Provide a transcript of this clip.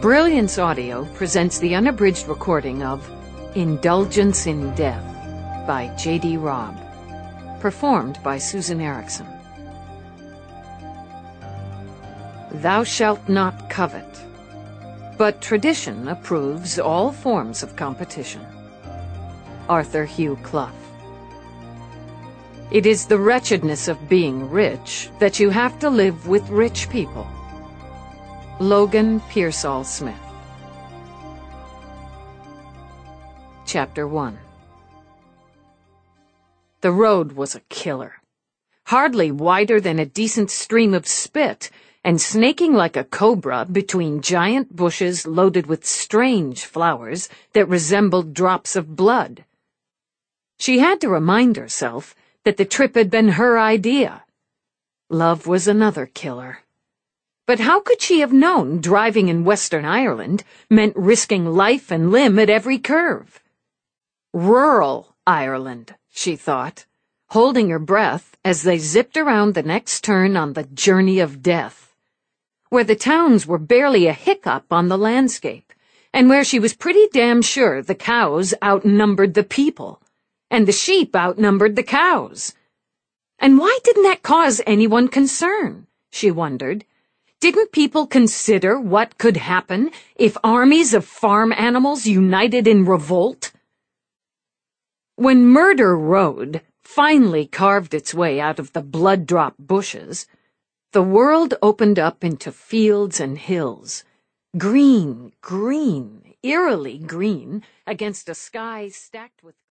Brilliance Audio presents the unabridged recording of Indulgence in Death by J.D. Robb, performed by Susan Erickson. Thou shalt not covet, but tradition approves all forms of competition. Arthur Hugh Clough. It is the wretchedness of being rich that you have to live with rich people. Logan Pearsall Smith. Chapter 1. The road was a killer. Hardly wider than a decent stream of spit, and snaking like a cobra between giant bushes loaded with strange flowers that resembled drops of blood. She had to remind herself that the trip had been her idea. Love was another killer. But how could she have known driving in Western Ireland meant risking life and limb at every curve? Rural Ireland, she thought, holding her breath as they zipped around the next turn on the journey of death, where the towns were barely a hiccup on the landscape, and where she was pretty damn sure the cows outnumbered the people, and the sheep outnumbered the cows. And why didn't that cause anyone concern, she wondered. Didn't people consider what could happen if armies of farm animals united in revolt? When Murder Road finally carved its way out of the blood-drop bushes, the world opened up into fields and hills, green, eerily green, against a sky stacked with